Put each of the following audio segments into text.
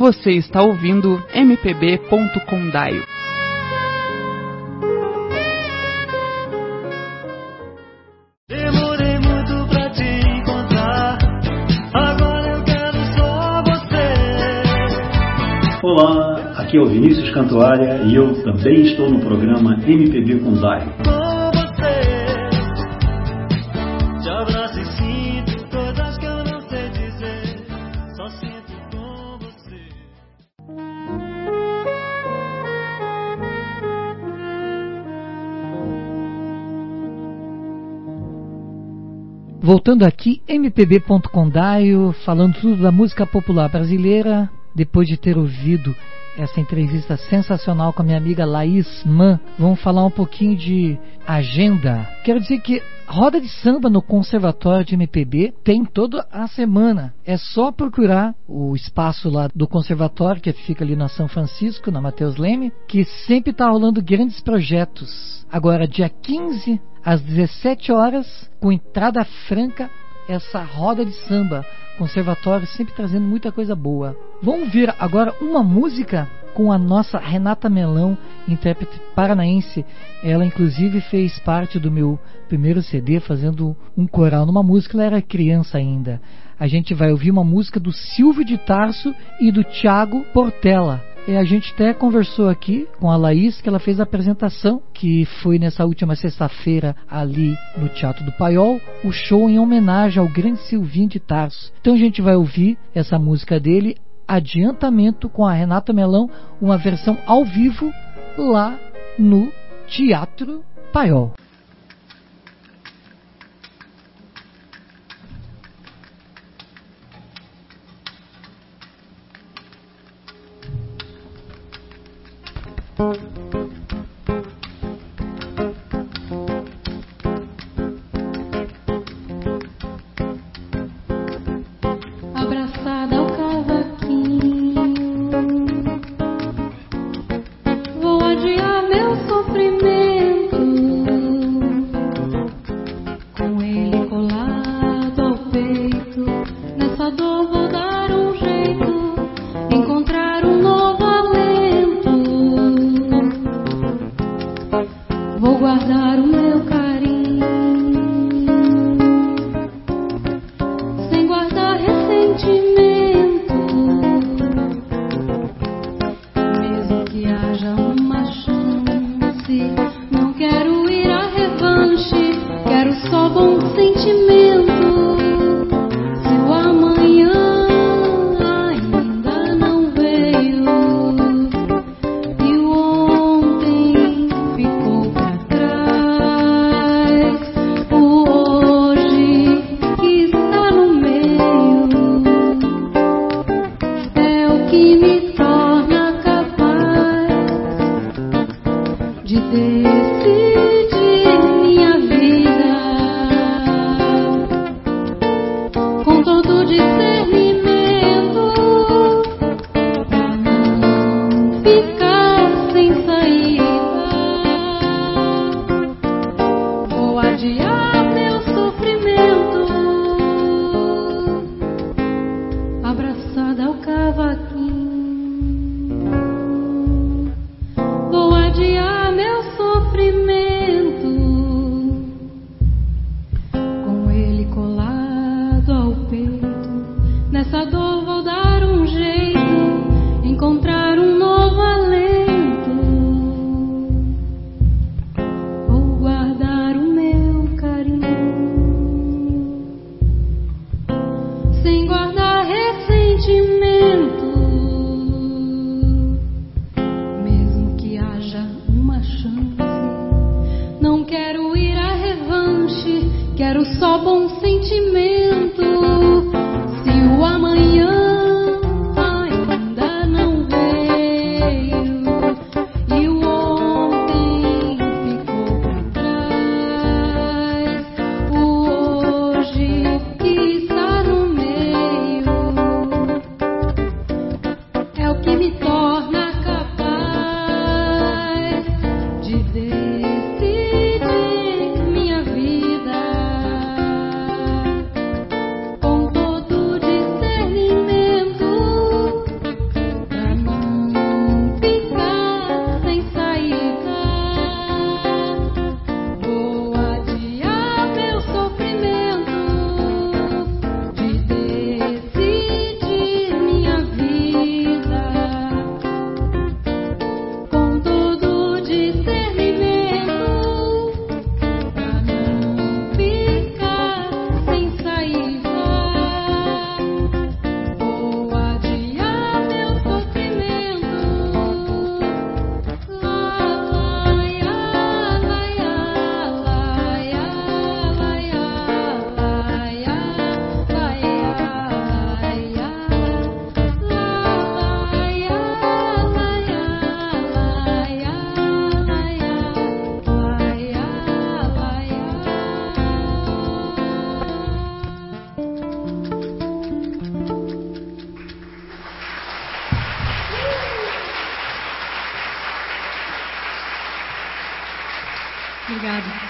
Você está ouvindo MPB.Condaio. Demorei muito pra te encontrar, agora eu quero só você. Olá, aqui é o Vinícius Cantuária e eu também estou no programa MPB.Condaio. Com você, te abraço e sinto coisas que eu não sei dizer, só sinto com você. Voltando aqui, MPB.Condaio, falando tudo da música popular brasileira, depois de ter ouvido essa entrevista sensacional com a minha amiga Laís Mann, vamos falar um pouquinho de agenda. Quero dizer que roda de samba no Conservatório de MPB tem toda a semana. É só procurar o espaço lá do Conservatório, que fica ali na São Francisco, na Mateus Leme, que sempre está rolando grandes projetos. Agora, dia 15, às 17 horas, com entrada franca, essa roda de samba. Conservatório sempre trazendo muita coisa boa. Vamos ver agora uma música com a nossa Renata Melão, intérprete paranaense. Ela inclusive fez parte do meu primeiro CD, fazendo um coral numa música. Ela era criança ainda. A gente vai ouvir uma música do Silvio de Tarso e do Thiago Portela. E a gente até conversou aqui com a Laís, que ela fez a apresentação, que foi nessa última sexta-feira ali no Teatro do Paiol, o show em homenagem ao grande Silvinho de Tarso. Então a gente vai ouvir essa música dele, Adiantamento, com a Renata Melão, uma versão ao vivo lá no Teatro Paiol. Abraçada ao cavaquinho, vou adiar meu sofrimento, com ele colado ao peito, nessa dor vou dar um jeito, encontrar um novo alento, vou guardar o meu carinho, sem guardar ressentimento, mesmo que haja uma chance, não quero ir à revanche, quero só bom sentimento. Se o amanhã ainda não veio e o ontem ficou pra trás, o hoje que está no meio é o que me torna capaz de decidir minha vida com todo discernimento, pra não ficar sem saída. Vou adiar meu sofrimento, abraçada ao cavaquinho. Vou adiar meu sofrimento, com ele colado ao peito. Nessa dor vou dar um jeito, encontrar um novo alento. Vou guardar o meu carinho, sem guardar ressentimento, mesmo que haja uma chance, não quero ir à revanche, quero só bom sentimento. Se o amanhã ainda não veio e o ontem ficou pra trás, o hoje que está no meio é o que me torna capaz de decidir minha vida Obrigada.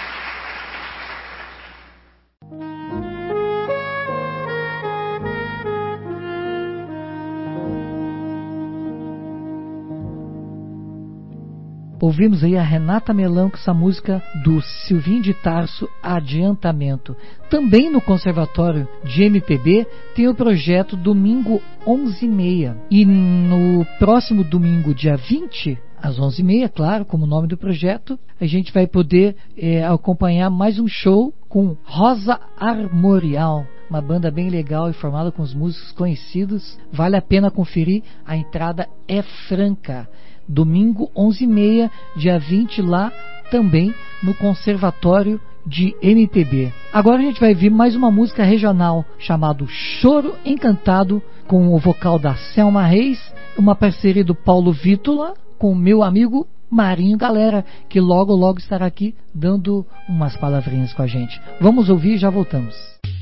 Ouvimos aí a Renata Melão com essa música do Silvinho de Tarso, Adiantamento. Também no Conservatório de MPB tem o projeto Domingo 11h30. E no próximo domingo, dia 20, às 11h30, claro, como o nome do projeto, a gente vai poder acompanhar mais um show com Rosa Armorial, uma banda bem legal e formada com os músicos conhecidos. Vale a pena conferir, a entrada é franca. Domingo 11h30, dia 20, lá também no Conservatório de MPB. Agora a gente vai ver mais uma música regional chamada Choro Encantado, com o vocal da Selma Reis, uma parceria do Paulo Vítola com o meu amigo Marinho Galera, que logo logo estará aqui dando umas palavrinhas com a gente. Vamos ouvir e já voltamos.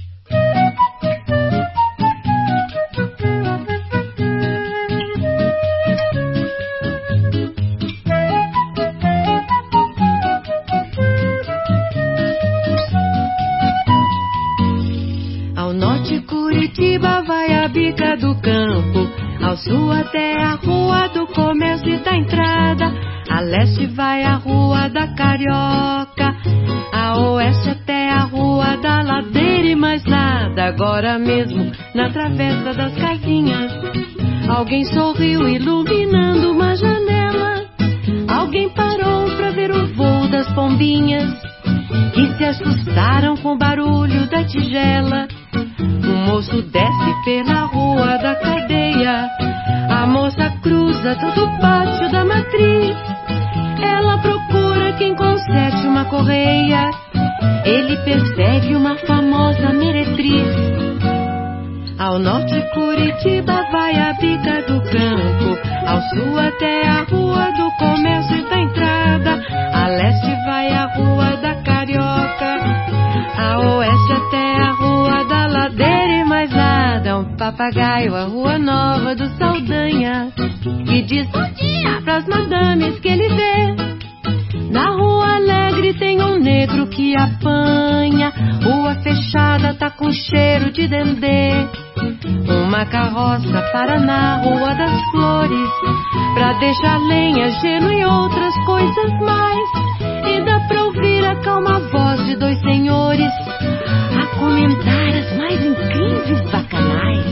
Curitiba vai a bica do campo, ao sul até a rua do comércio e da entrada, a leste vai a rua da Carioca, a oeste até a rua da ladeira e mais nada. Agora mesmo na travessa das casinhas, alguém sorriu iluminando uma janela, alguém parou pra ver o voo das pombinhas que se assustaram com o barulho da tigela. O moço desce pela rua da cadeia, a moça cruza todo o pátio da matriz, ela procura quem conserte uma correia, ele persegue uma famosa meretriz. Ao norte Curitiba vai a bica do campo, ao sul até a rua do comércio e da entrada, a leste vai a rua da Carioca, a oeste até a rua da ladeira e mais nada. Um papagaio, a rua nova do Saldanha, que diz bom dia pras madames que ele vê. Na rua alegre tem um negro que apanha, rua fechada tá com cheiro de dendê. Uma carroça para na Rua das Flores, pra deixar lenha, gelo e outras coisas mais. E dá pra ouvir a calma voz de dois senhores a comentar as mais incríveis bacanais.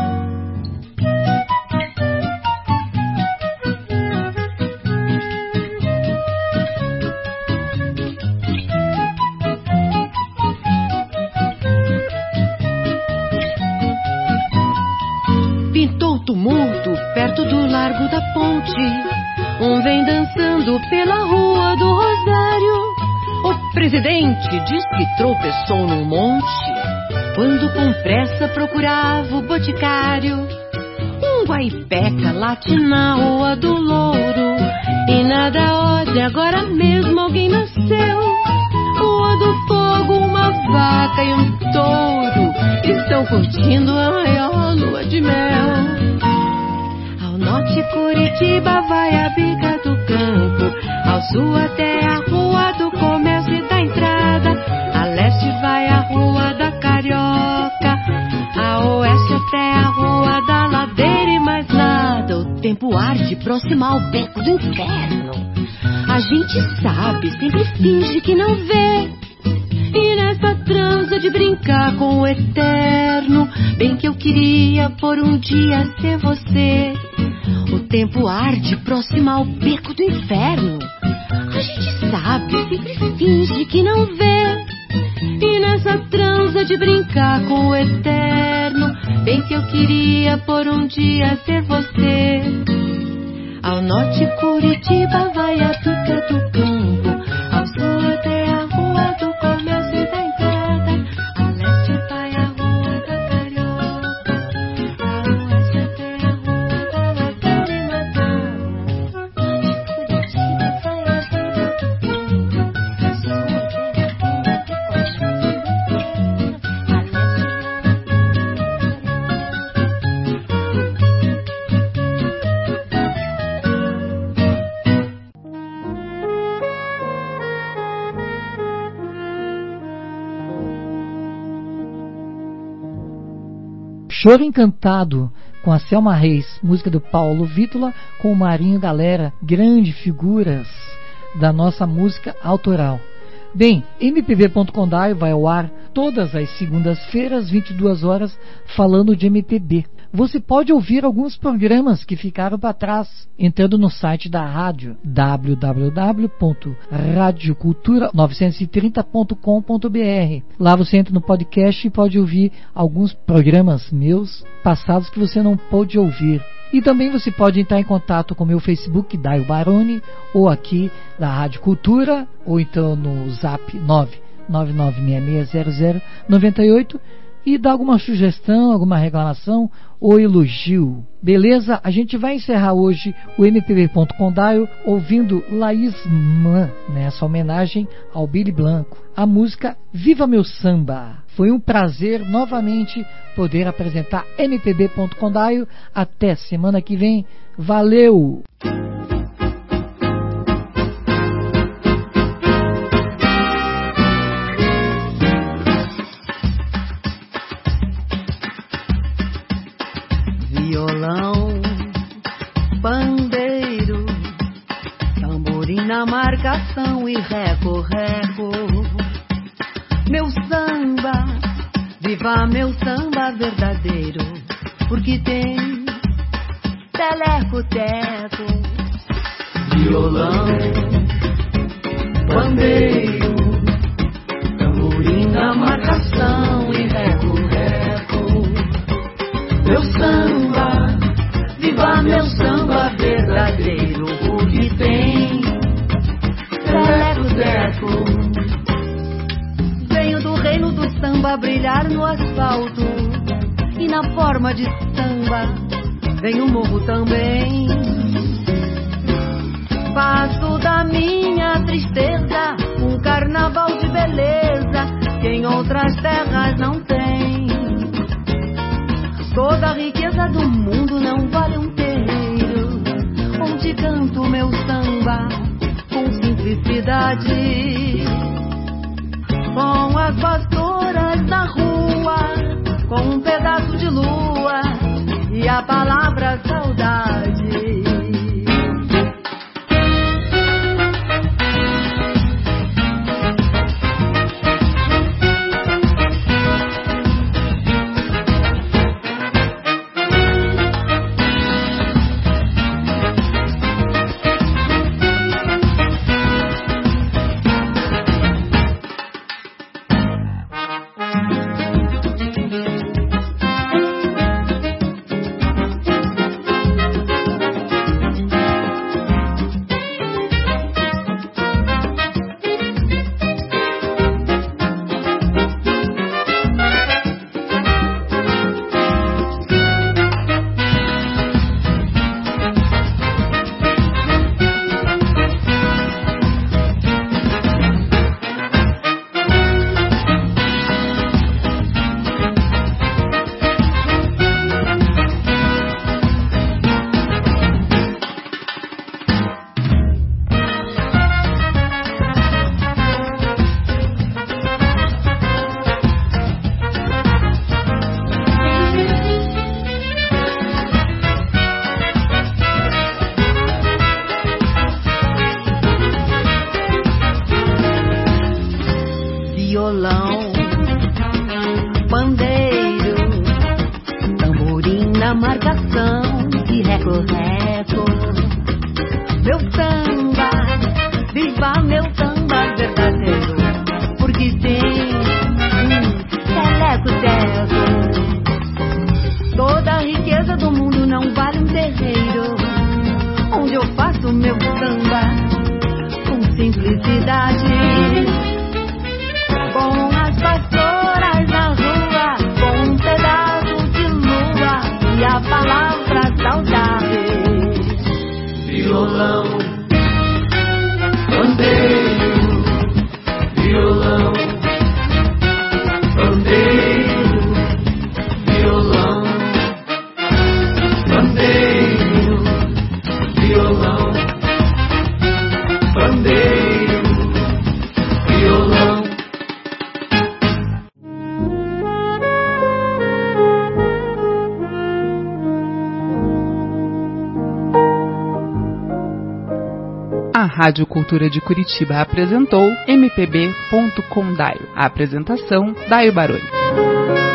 Pintou tumulto perto do Largo da Ponte, um vem dançando pela Rua do Rosário. O presidente diz que tropeçou num monte quando com pressa procurava o boticário. Um guaipeca late na Rua do Louro e nada olha, agora mesmo alguém nasceu. Rua do Fogo, uma vaca e um touro estão curtindo a maior lua de mel. Ao norte Curitiba vai a bica do campo, ao sul até a Rua do Comércio e da entrada, a leste vai a Rua da Carioca, a oeste até a Rua da ladeira e mais nada. O tempo arde próximo ao beco do inferno, a gente sabe, sempre finge que não vê. E nessa transa de brincar com o eterno, bem que eu queria por um dia ser você. O tempo arde próximo ao beco do inferno, a gente sabe, sempre finge que não vê. E nessa transa de brincar com o eterno, bem que eu queria por um dia ser você. Ao norte Curitiba vai a bica do campo, ao sul até a Rua do Comércio e da entrada, a leste vai a Rua da Carioca, a oeste até a Rua da ladeira e mais nada. Curitiba vai a bica do campo, ao sul até a Rua do Comércio e da entrada, a leste Choro Encantado, com a Selma Reis, música do Paulo Vítola, com o Marinho Galera, grandes figuras da nossa música autoral. Bem, MPB.com.br vai ao ar todas as segundas-feiras, 22 horas, falando de MPB. Você pode ouvir alguns programas que ficaram para trás, entrando no site da rádio, www.radiocultura930.com.br. Lá você entra no podcast e pode ouvir alguns programas meus passados que você não pôde ouvir. E também você pode entrar em contato com o meu Facebook, Daio Baroni, ou aqui da Rádio Cultura, ou então no Zap 999660098, e dar alguma sugestão, alguma reclamação ou elogio. Beleza? A gente vai encerrar hoje o MPB.com.br ouvindo Laís Mann, nessa homenagem ao Billy Blanco, a música Viva Meu Samba. Foi um prazer novamente poder apresentar MPB.com.br. Até semana que vem. Valeu! Violão, pandeiro, tamborim na marcação e reco-reco. Meu samba, viva meu samba verdadeiro, porque tem teleco-teco. Violão, pandeiro, tamborim na marcação e reco-reco. Meu samba, viva meu samba verdadeiro, porque tem teleco-teco. Venho do reino do samba brilhar no asfalto, e na forma de samba vem o morro também. Faço da minha tristeza um carnaval de beleza que em outras terras não tem. Toda a riqueza do mundo não vale um terreiro onde canto meu samba com simplicidade, com as pastoras na rua, com um pedaço de lua e a palavra saudade. Rádio Cultura de Curitiba apresentou MPB.com Daio. A apresentação, Daio Baroni.